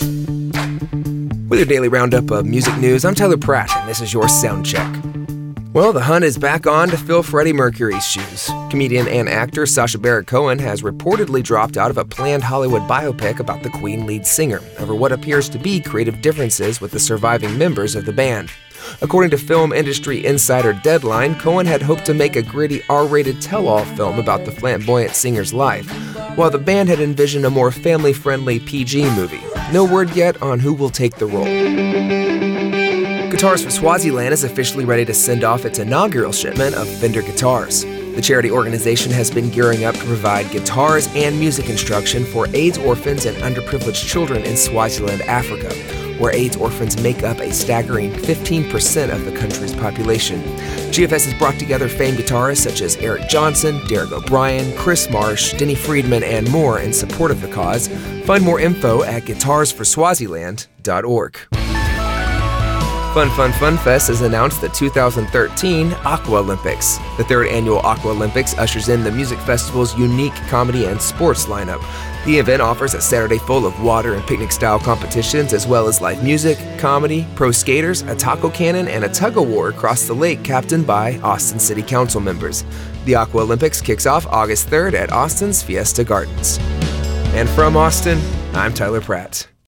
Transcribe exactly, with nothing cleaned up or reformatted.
With your daily roundup of music news, I'm Tyler Pratt, and this is your Sound Check. Well, the hunt is back on to fill Freddie Mercury's shoes. Comedian and actor Sacha Baron Cohen has reportedly dropped out of a planned Hollywood biopic about the Queen lead singer over what appears to be creative differences with the surviving members of the band. According to film industry insider Deadline, Cohen had hoped to make a gritty R-rated tell-all film about the flamboyant singer's life, while the band had envisioned a more family-friendly P G movie. No word yet on who will take the role. Guitars for Swaziland is officially ready to send off its inaugural shipment of Fender guitars. The charity organization has been gearing up to provide guitars and music instruction for AIDS orphans and underprivileged children in Swaziland, Africa, where AIDS orphans make up a staggering fifteen percent of the country's population. G F S has brought together famed guitarists such as Eric Johnson, Derek O'Brien, Chris Marsh, Denny Friedman, and more in support of the cause. Find more info at guitars for swaziland dot org. Fun Fun Fun Fest has announced the two thousand thirteen Aqua Olympics. The third annual Aqua Olympics ushers in the music festival's unique comedy and sports lineup. The event offers a Saturday full of water and picnic-style competitions, as well as live music, comedy, pro skaters, a taco cannon, and a tug-of-war across the lake captained by Austin City Council members. The Aqua Olympics kicks off August third at Austin's Fiesta Gardens. And from Austin, I'm Tyler Pratt.